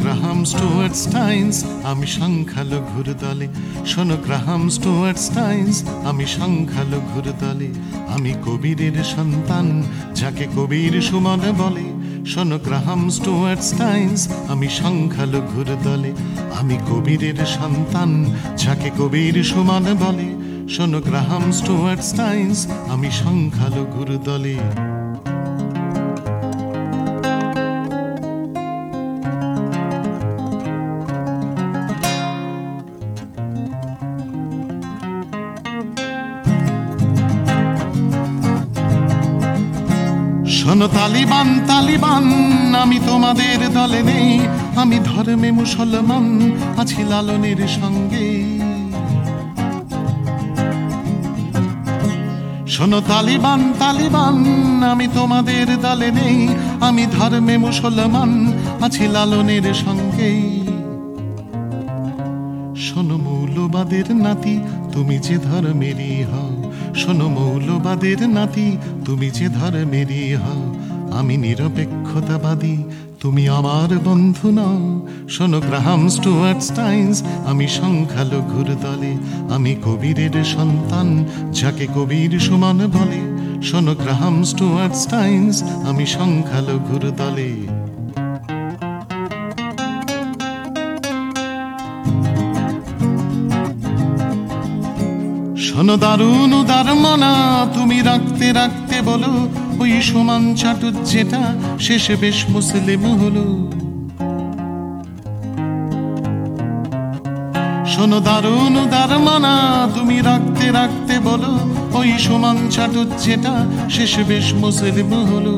Graham Stewart Steins, আমি সংখ্যালঘুর দলে। শোনো গ্রাহাম স্টুয়ার্ট স্টাইনস, আমি সংখ্যালঘুর দলে। আমি কবিরের সন্তান, যাকে কবির সুমন বলে। শোনো গ্রাহাম স্টুয়ার্ট স্টাইনস, আমি সংখ্যালঘুর দলে। আমি কবিরের সন্তান, যাকে কবির সুমন বলে। শোনো গ্রাহাম স্টুয়ার্ট স্টাইনস, আমি সংখ্যালঘুর দলে। শোনো তালিবান তালিবান, আমি তোমাদের দলে নেই। আমি ধর্মে মুসলমান, আছি লালনের সঙ্গে। শোনো তালিবান তালিবান, আমি তোমাদের দলে নেই। আমি ধর্মে মুসলমান, আছি লালনের সঙ্গে। শোনো মৌলবাদের নাতি, তুমি যে ধর্মেরই হও। শোনো মৌলবাদের নাতি, তুমি যে ধর্মেরই হও। আমি নিরপেক্ষতাবাদী, তুমি আমার বন্ধু নও। শোনো গ্রাহাম স্টুয়ার্ট স্টাইনস, আমি সংখ্যালঘুর দলে। আমি কবিরের সন্তান, যাকে কবির সুমন বলে। শোনো গ্রাহাম স্টুয়ার্ট স্টাইনস, আমি সংখ্যালঘুর দলে। শোনো দারুণ উদারমনা, তুমি রাখতে রাখতে বলো। ওই সমান চাটুর যেটা শেষে বেশ মুসলিম হলো। শোনো দারুণ উদারমনা, তুমি রাখতে রাখতে বলো। ওই সমান চাটুর যেটা শেষে বেশ মুসলিম হলো।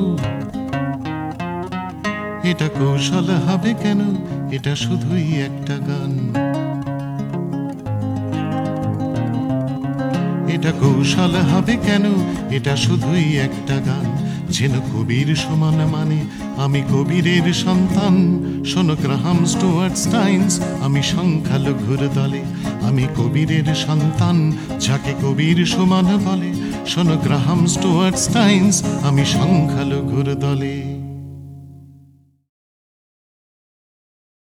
এটা কৌশল হবে কেন, এটা শুধুই একটা গান। এটা কৌশল হবে কেন, এটা শুধুই একটা গান। যেন কবির সমান মানে আমি কবিরের সন্তান। শোনো গ্রাহাম স্টুয়ার্ট স্টাইনস, আমি সংখ্যালঘুর দলে। আমি কবিরের সন্তান, যাকে কবির সমান বলে। শোনো গ্রাহাম স্টুয়ার্ট স্টাইনস, আমি সংখ্যালঘুর দলে।